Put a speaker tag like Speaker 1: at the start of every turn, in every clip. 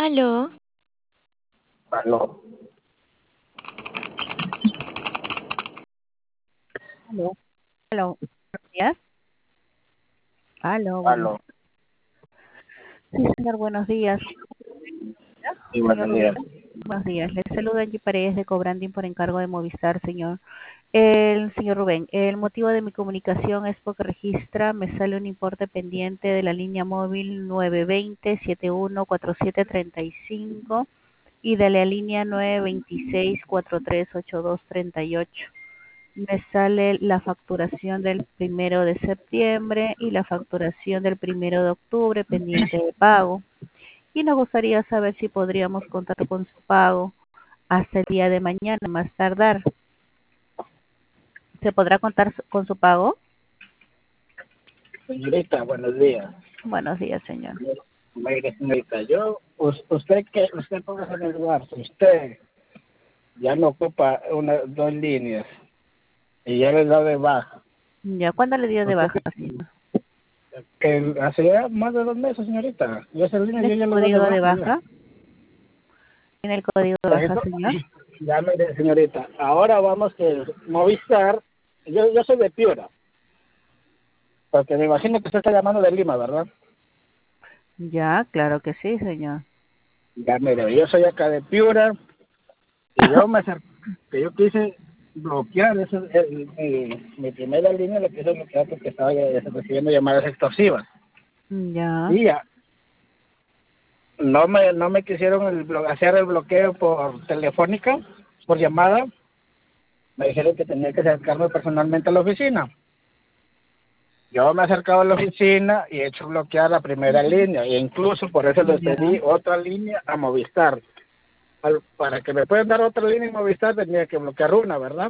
Speaker 1: Aló,
Speaker 2: Aló,
Speaker 3: Aló, aló, buenos días. Aló, buenos
Speaker 2: aló,
Speaker 3: días. Sí, señor, buenos días.
Speaker 2: sí,
Speaker 3: Señor
Speaker 2: buenos
Speaker 3: Rubén,
Speaker 2: días.
Speaker 3: buenos días. Les saluda Angie Paredes de Cobranding por encargo de Movistar, señor. El señor Rubén, el motivo de mi comunicación es porque me sale un importe pendiente de la línea móvil 920-714735 y de la línea 926-438238. Me sale la facturación del 1 de septiembre y la facturación del 1 de octubre pendiente de pago. Y nos gustaría saber si podríamos contar con su pago hasta el día de mañana, más tardar. ¿Se podrá contar con su pago?
Speaker 2: Señorita, buenos días.
Speaker 3: Buenos días, señor.
Speaker 2: Mire, señorita, usted póngase en el lugar, si usted ya no ocupa dos líneas y ya le da de baja,
Speaker 3: ¿Ya cuándo le dio de
Speaker 2: usted
Speaker 3: baja, señor?
Speaker 2: que hace ya más de 2 meses, señorita, y esa línea
Speaker 3: ¿Tiene
Speaker 2: yo
Speaker 3: su
Speaker 2: ya le doy de
Speaker 3: código de
Speaker 2: baja ya.
Speaker 3: baja? ¿Tiene el código de
Speaker 2: Por
Speaker 3: baja,
Speaker 2: eso,
Speaker 3: señor?
Speaker 2: ya mire, señorita, ahora vamos que Movistar, yo soy de Piura, porque me imagino que usted está llamando de Lima, ¿verdad?
Speaker 3: Ya, claro que sí, señor.
Speaker 2: Ya mire, yo soy acá de Piura, y yo que yo quise bloquear mi primera línea, la quise bloquear porque estaba ya recibiendo llamadas extorsivas.
Speaker 3: Ya,
Speaker 2: Y ya, no me quisieron hacer el bloqueo por telefónica, por llamada. Me dijeron que tenía que acercarme personalmente a la oficina. Yo me he acercado a la oficina y he hecho bloquear la primera línea, e incluso por eso les
Speaker 3: ya,
Speaker 2: pedí otra línea a Movistar. Para que me puedan dar otra línea en Movistar tenía que bloquear una, ¿verdad?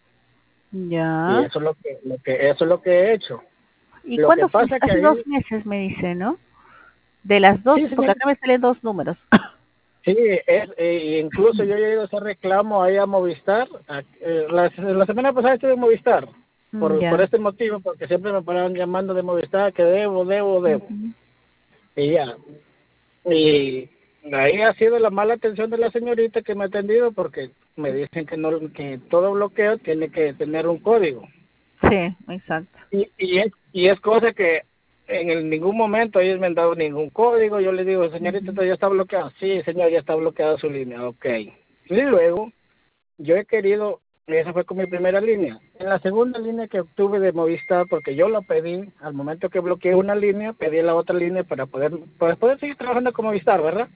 Speaker 2: Y
Speaker 3: ya.
Speaker 2: eso es eso es lo que he hecho.
Speaker 3: ¿Y
Speaker 2: Lo que
Speaker 3: cuándo fue?
Speaker 2: pasa que
Speaker 3: Hace
Speaker 2: ahí,
Speaker 3: 2 meses me dice, ¿no? De las dos,
Speaker 2: sí,
Speaker 3: porque
Speaker 2: señor,
Speaker 3: acá me salen dos números.
Speaker 2: sí, incluso yo he ido a hacer reclamo ahí a Movistar. La semana pasada estuve en Movistar por
Speaker 3: Ya.
Speaker 2: este motivo, porque siempre me paraban llamando de Movistar que debo.
Speaker 3: Ujú.
Speaker 2: Y ya, y ahí ha sido la mala atención de la señorita que me ha atendido, porque me dicen que no, que todo bloqueo tiene que tener un código.
Speaker 3: Sí, exacto.
Speaker 2: Y es cosa que ningún momento ellos me han dado ningún código. Yo le digo, señorita,
Speaker 3: Ujú.
Speaker 2: ¿esto ya está bloqueado? Sí, señor, ya está bloqueada su línea. Ok. Y luego, yo he querido, esa fue con mi primera línea. En la segunda línea que obtuve de Movistar, porque yo lo pedí, al momento que bloqueé una línea, pedí la otra línea para poder seguir trabajando con Movistar, ¿verdad?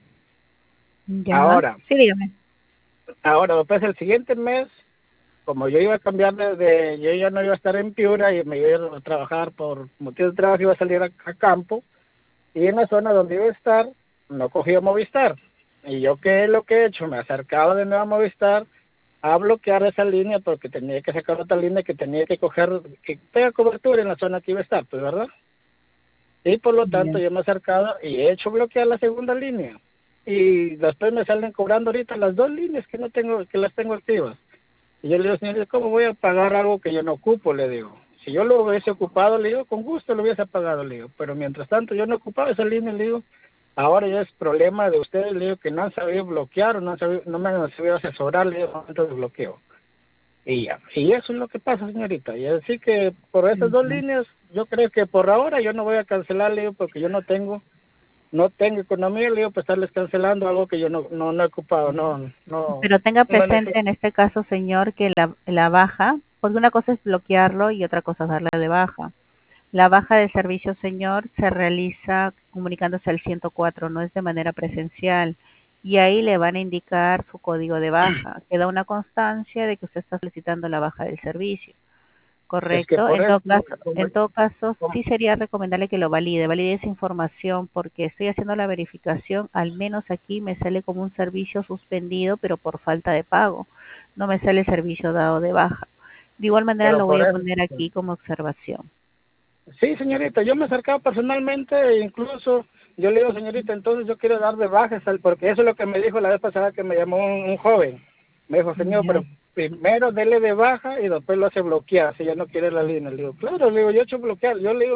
Speaker 3: Ya.
Speaker 2: Ahora,
Speaker 3: Sí, dígame.
Speaker 2: después el siguiente mes, como yo iba a cambiar yo ya no iba a estar en Piura y me iba a ir a trabajar por motivo de trabajo, iba a salir a campo, y en la zona donde iba a estar, no cogía Movistar. Y yo, ¿qué es lo que he hecho? Me acercaba de nuevo a Movistar a bloquear esa línea porque tenía que sacar otra línea que tenía que coger, que tenga cobertura en la zona que iba a estar, pues, ¿verdad? Y por lo
Speaker 3: Ya.
Speaker 2: tanto yo me he acercado y he hecho bloquear la segunda línea. Y después me salen cobrando ahorita las dos líneas que las tengo activas. Y yo le digo, señor, ¿cómo voy a pagar algo que yo no ocupo? Le digo. Si yo lo hubiese ocupado, le digo, con gusto lo hubiese pagado, le digo. Pero mientras tanto, yo no ocupaba esa línea, le digo. Ahora ya es problema de ustedes, le digo, que no han sabido bloquear o no me han sabido asesorar, le digo, en el momento de bloqueo. Y ya. Y eso es lo que pasa, señorita. Y así que por esas dos
Speaker 3: Ya.
Speaker 2: líneas, yo creo que por ahora yo no voy a cancelar, le digo, porque yo no tengo economía, le digo, para estarles cancelando algo que yo no he ocupado,
Speaker 3: Pero tenga
Speaker 2: no
Speaker 3: presente en este caso, señor, que la baja, porque una cosa es bloquearlo y otra cosa es darle de baja. La baja de servicio, señor, se realiza comunicándose al 104, no es de manera presencial. Y ahí le van a indicar su código de baja. Queda una constancia de que usted está solicitando la baja del servicio.
Speaker 2: es que
Speaker 3: Correcto.
Speaker 2: por eso,
Speaker 3: En todo caso,
Speaker 2: como-
Speaker 3: sí sería recomendable que lo valide esa información porque estoy haciendo la verificación, al menos aquí me sale como un servicio suspendido, pero por falta de pago. No me sale servicio dado de baja. De igual manera
Speaker 2: pero
Speaker 3: lo voy
Speaker 2: por
Speaker 3: a
Speaker 2: eso.
Speaker 3: poner aquí como observación.
Speaker 2: Sí, señorita, yo me he acercado personalmente, e incluso yo le digo, señorita, entonces yo quiero dar de baja, porque eso es lo que me dijo la vez pasada que me llamó un joven. Me dijo, señor,
Speaker 3: Ya.
Speaker 2: pero primero dele de baja y después lo hace bloquear, si ya no quiere la línea. Le digo, claro, le digo, yo he hecho bloquear. Yo le digo,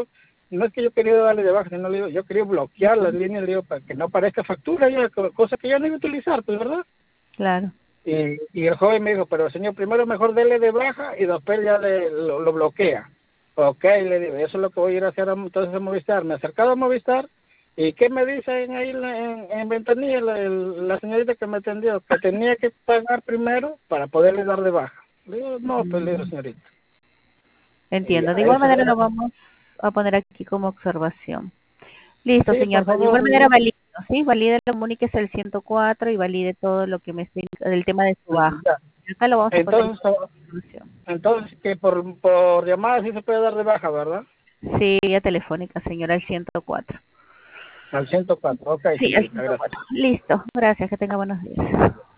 Speaker 2: no es que yo quería darle de baja, sino le digo, yo quería bloquear las líneas, le digo, para que no aparezca factura, ya, cosa que ya no iba a utilizar, pues, ¿verdad?
Speaker 3: Claro.
Speaker 2: Y el joven me dijo, pero señor, primero mejor dele de baja y después ya lo bloquea. Ok, le digo, eso es lo que voy a ir a hacer entonces a Movistar. Me acercaba a Movistar y ¿qué me dicen ahí en ventanilla la señorita que me atendió? Que tenía que pagar primero para poderle dar de baja. Le digo, no, pues le digo, señorita. Y
Speaker 3: Entiendo.
Speaker 2: ya,
Speaker 3: De igual
Speaker 2: eso
Speaker 3: manera
Speaker 2: era.
Speaker 3: lo vamos a poner aquí como observación. Listo,
Speaker 2: Sí,
Speaker 3: señor.
Speaker 2: por
Speaker 3: Pues de igual
Speaker 2: favor,
Speaker 3: manera valide, ¿sí? Valide, comuníquese el 104 y valide todo lo que me esté del tema de su baja.
Speaker 2: ya.
Speaker 3: Acá lo vamos a poner
Speaker 2: Entonces,
Speaker 3: como observación.
Speaker 2: entonces que por llamada sí se puede dar de baja, ¿verdad?
Speaker 3: Sí, vía telefónica, señora, al 104.
Speaker 2: Al 104. Ok,
Speaker 3: Sí, al
Speaker 2: señorita,
Speaker 3: 104.
Speaker 2: gracias.
Speaker 3: Listo. Gracias. Que tenga buenos días.